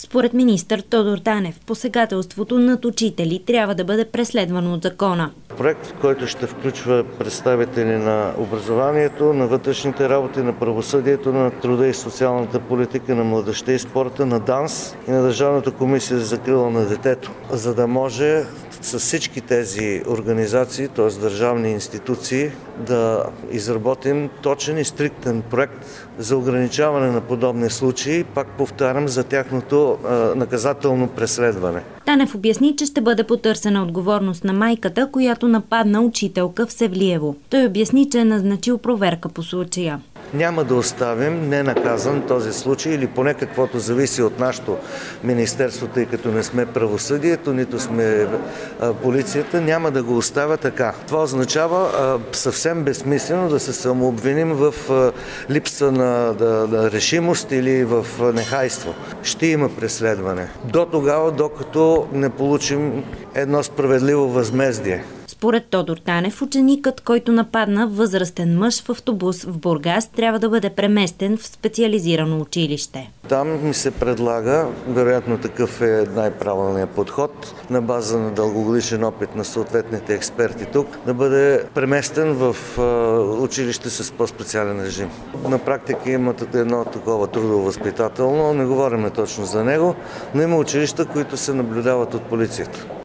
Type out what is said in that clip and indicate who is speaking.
Speaker 1: Според министър Тодор Танев, посегателството над учители трябва да бъде преследвано от закона.
Speaker 2: Проект, който ще включва представители на образованието, на вътрешните работи, на правосъдието, на труда и социалната политика, на младежта и спорта, на ДАНС и на Държавната комисия за закрила на детето, за да може с всички тези организации, т.е. държавни институции, да изработим точен и стриктен проект за ограничаване на подобни случаи, пак повтарям, за тяхното наказателно преследване.
Speaker 1: Танев обясни, че ще бъде потърсена отговорност на майката, която нападна учителка в Севлиево. Той обясни, че е назначил проверка по случая.
Speaker 2: Няма да оставим ненаказан този случай или поне каквото зависи от нашето министерство, тъй като не сме правосъдието, нито сме полицията, няма да го оставя така. Това означава съвсем безсмислено да се самообвиним в липса на решимост или в нехайство. Ще има преследване. До тогава, докато не получим едно справедливо възмездие.
Speaker 1: Според Тодор Танев, ученикът, който нападна възрастен мъж в автобус в Бургас, трябва да бъде преместен в специализирано училище.
Speaker 2: Там ми се предлага, вероятно такъв е най-правилният подход, на база на дългогодишен опит на съответните експерти тук, да бъде преместен в училище с по-специален режим. На практика имат едно такова трудово-възпитателно, не говорим точно за него, но има училища, които се наблюдават от полицията.